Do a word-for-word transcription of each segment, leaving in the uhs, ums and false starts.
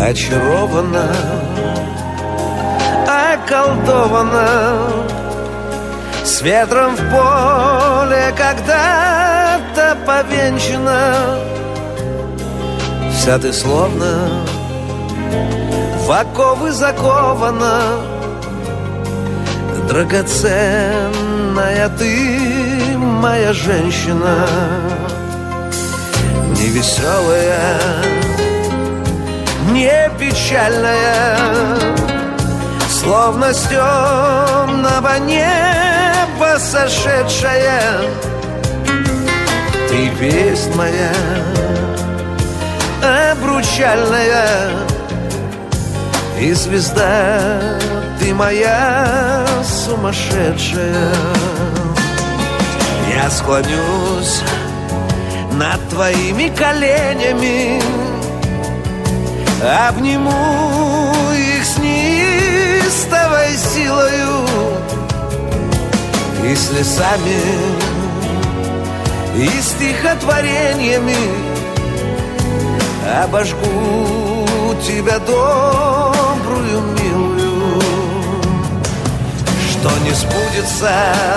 очарована, околдована, с ветром в поле когда-то повенчана. Вся ты словно в оковы закована, драгоценная ты, моя женщина. Не веселая, не печальная, словно с темного неба сошедшая. Ты весть моя обручальная, и звезда ты моя сумасшедшая. Я склонюсь над твоими коленями, обниму их с неистовой силою, и с лесами, и стихотворениями обожгу тебя добрую, милую. Что не сбудется,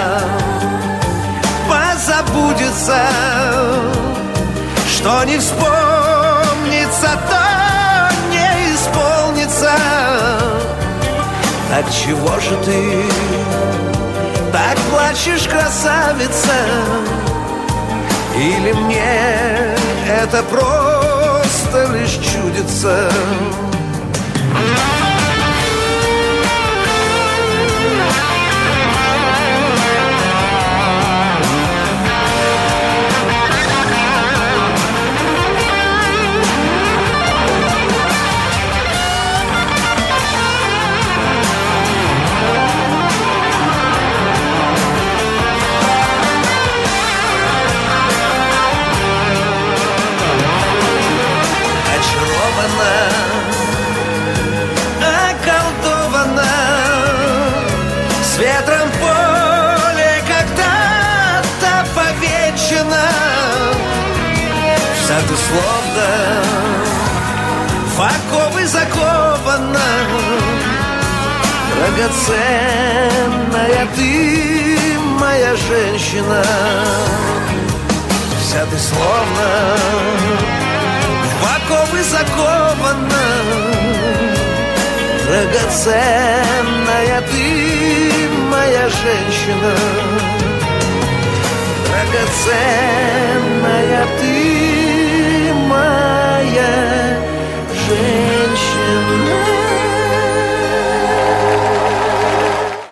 позабудется, что не вспомнится, то не исполнится. Так чего же ты так плачешь, красавица? Или мне это просто лишь чудится? Околдована, с ветром в поле когда-то повенчана. Вся ты словно в оковы закована, драгоценная ты, моя женщина. Вся ты словно в оковы закована, драгоценная ты, моя женщина. Драгоценная ты,